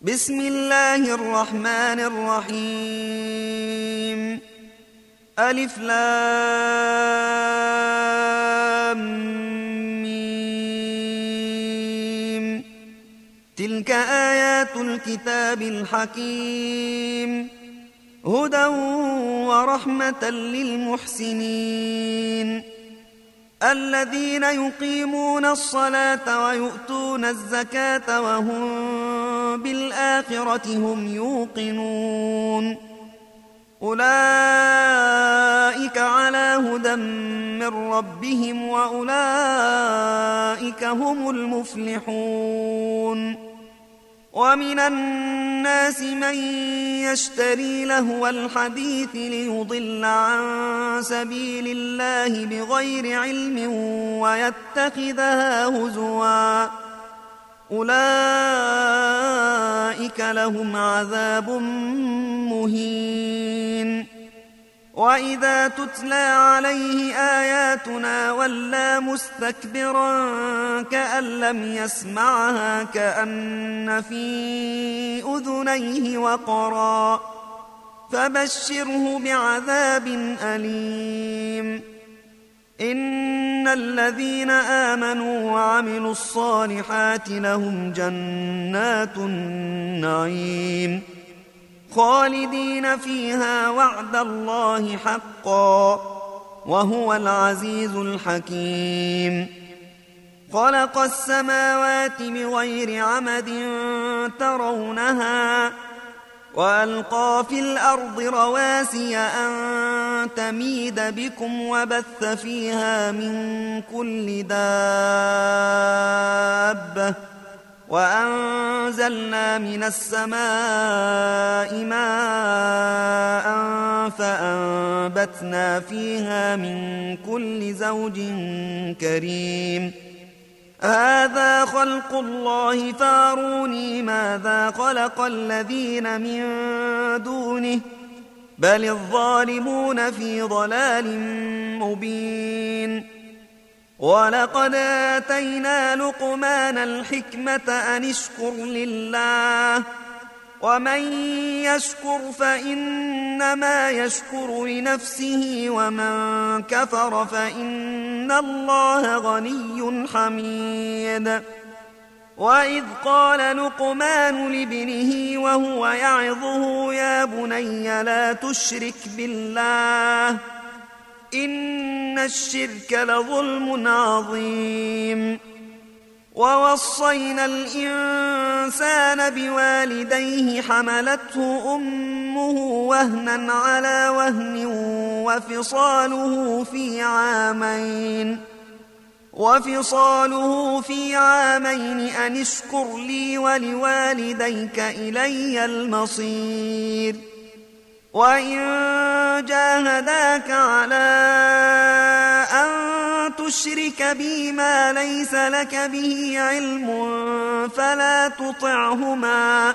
بسم الله الرحمن الرحيم. ألف لام ميم. تلك آيات الكتاب الحكيم، هدى ورحمة للمحسنين الذين يقيمون الصلاة ويؤتون الزكاة وهم بالآخرة هم يوقنون. أولئك على هدى من ربهم وأولئك هم المفلحون. ومن الناس من يشتري لهو الحديث ليضل عن سبيل الله بغير علم ويتخذها هزوا، أولئك لهم عذاب مهين. وإذا تتلى عليه آياتنا ولى مستكبرا كأن لم يسمعها كأن في أذنيه وقرا، فبشره بعذاب أليم. إن الذين آمنوا وعملوا الصالحات لهم جنات النعيم خالدين فيها وعد الله حقا، وهو العزيز الحكيم. خلق السماوات بغير عمد ترونها وألقى في الأرض رواسي أن تميد بكم وبث فيها من كل دابة، وأنزلنا من السماء ماء فأنبتنا فيها من كل زوج كريم. هذا خلق الله فاروني ماذا خلق الذين من دونه بل الظالمون في ضلال مبين. ولقد آتينا لقمان الحكمة أن اشكر لله، ومن يشكر فإنما يشكر لنفسه ومن كفر فإن الله غني حميد. وإذ قال لقمان لابنه وهو يعظه يا بني لا تشرك بالله إن الشرك لظلم عظيم. ووصينا الإنسان بوالديه حملته أمه وهنا على وهن وفصاله في عامين أن اشكر لي ولوالديك إلي المصير. وإن جاهداك على أن تشرك بي ما ليس لك به علم فلا تطعهما،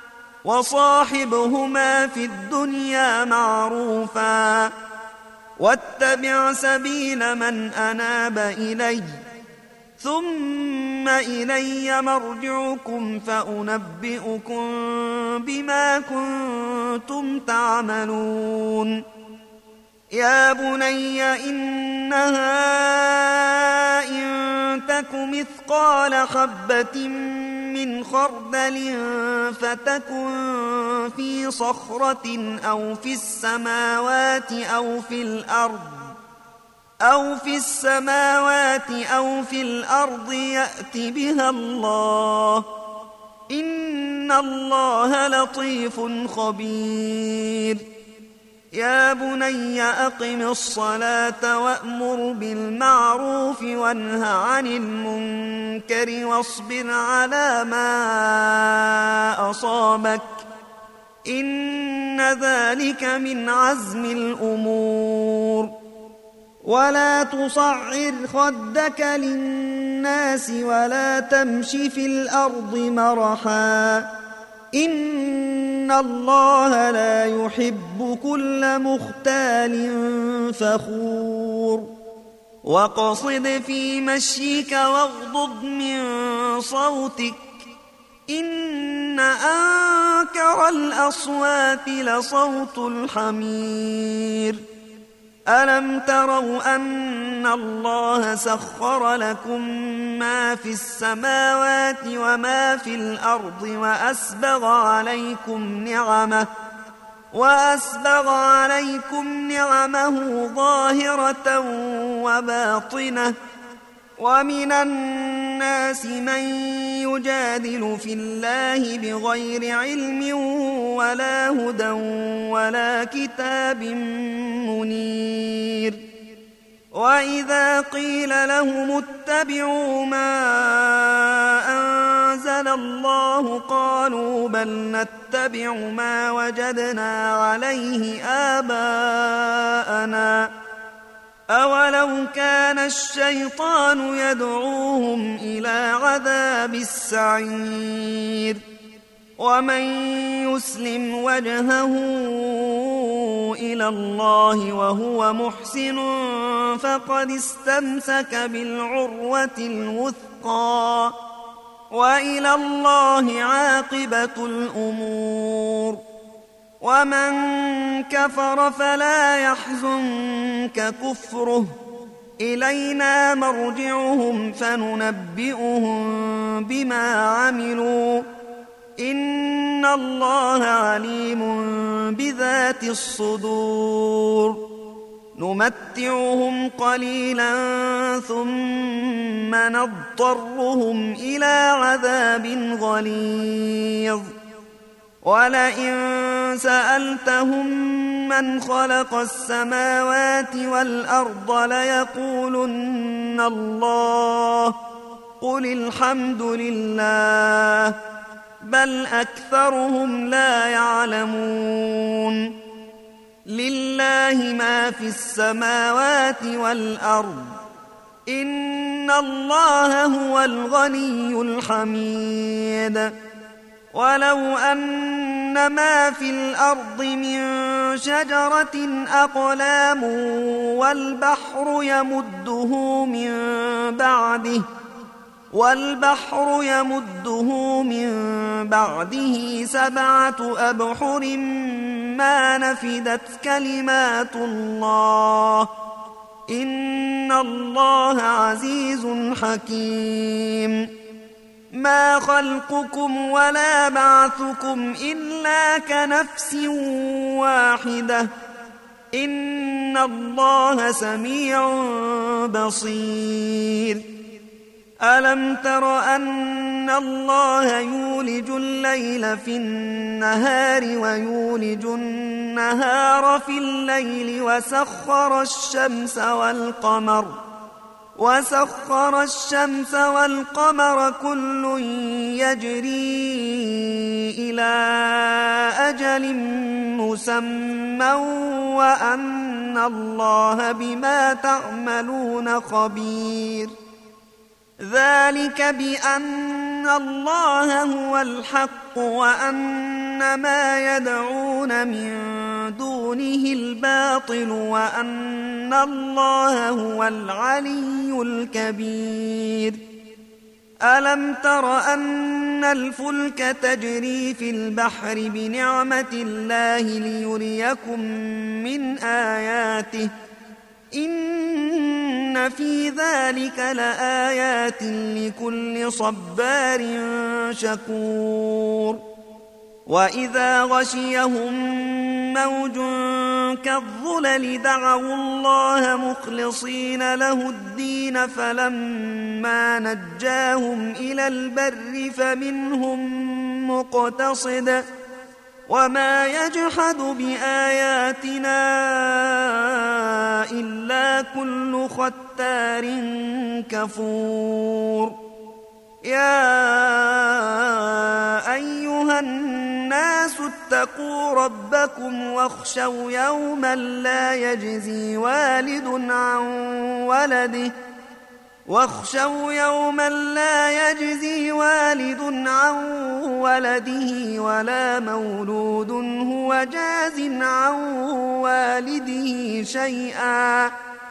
وصاحبهما في الدنيا معروفا، واتبع سبيل من أناب إلي، ثم إلي مرجعكم فأنبئكم بما كنتم تعملون. يا بني إنها إن تك مثقال حبة من خردل فتكن في صخرة أو في السماوات أو في الأرض يأت بها الله، إن الله لطيف خبير. يا بني أقم الصلاة وأمر بالمعروف وانه عن المنكر واصبر على ما أصابك، إن ذلك من عزم الأمور. ولا تصعر خدك للناس ولا تمش في الأرض مرحا، إن الله لا يحب كل مختال فخور. واقصد في مشيك واغضض من صوتك إن أنكر الأصوات لصوت الحمير ألم تروا أن الله سخر لكم ما في السماوات وما في الأرض وأسبغ عليكم نعمه ظاهرة وباطنة ومن الناس من يجادل في الله بغير علم ولا هدى ولا كتاب منير وإذا قيل لهم اتبعوا ما أنزل الله قالوا بل نتبع ما وجدنا عليه آباءنا أولو كان الشيطان يدعوهم إلى عذاب السعير ومن يسلم وجهه إلى الله وهو محسن فقد استمسك بالعروة الوثقى وإلى الله عاقبة الأمور ومن كفر فلا يحزنك كفره إلينا مرجعهم فننبئهم بما عملوا إن الله عليم بذات الصدور نمتعهم قليلا ثم نضطرهم إلى عذاب غليظ ولئن سألتهم من خلق السماوات والأرض ليقولن الله قل الحمد لله بل أكثرهم لا يعلمون لله ما في السماوات والأرض إن الله هو الغني الحميد ولو أن ما في الأرض من شجرة أقلام والبحر يمده من بعده 7 أبحر ما نفدت كلمات الله إن الله عزيز حكيم ما خلقكم ولا بعثكم إلا كنفس واحدة إن الله سميع بصير ألم تر أن الله يولج الليل في النهار ويولج النهار في الليل وسخر الشمس والقمر كل يجري إلى أجل مسمى وأن الله بما تعملون خبير ذلك بأن الله هو الحق وأن ما يدعون من دونه الباطل وأن الله هو العلي الكبير ألم تر أن الفلك تجري في البحر بنعمة الله ليريكم من آياته إن في ذلك لآيات لكل صبار شكور وإذا غشيهم موج كالظلل دعوا الله مخلصين له الدين فلما نجاهم إلى البر فمنهم مقتصد وما يجحد بآياتنا إلا كل ختار كفور يا أيها الناس اتقوا ربكم واخشوا يوما لا يجزي والد عن ولده ولا مولود هو جاز عن والده شيئا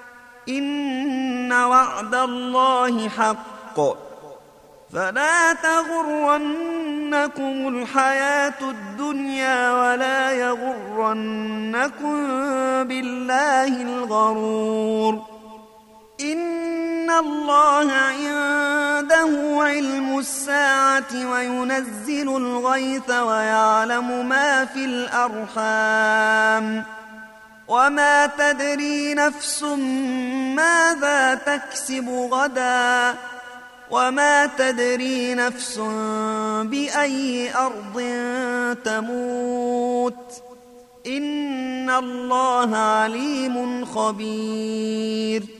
إن وعد الله حق فلا تغرنكم تغرنكم الحياة الدنيا ولا يغرنكم بالله الغرور إن الله عنده علم الساعة وينزل الغيث ويعلم ما في الأرحام وما تدري نفس ماذا تكسب غدا وما تدري نفس بأي أرض تموت إن الله عليم خبير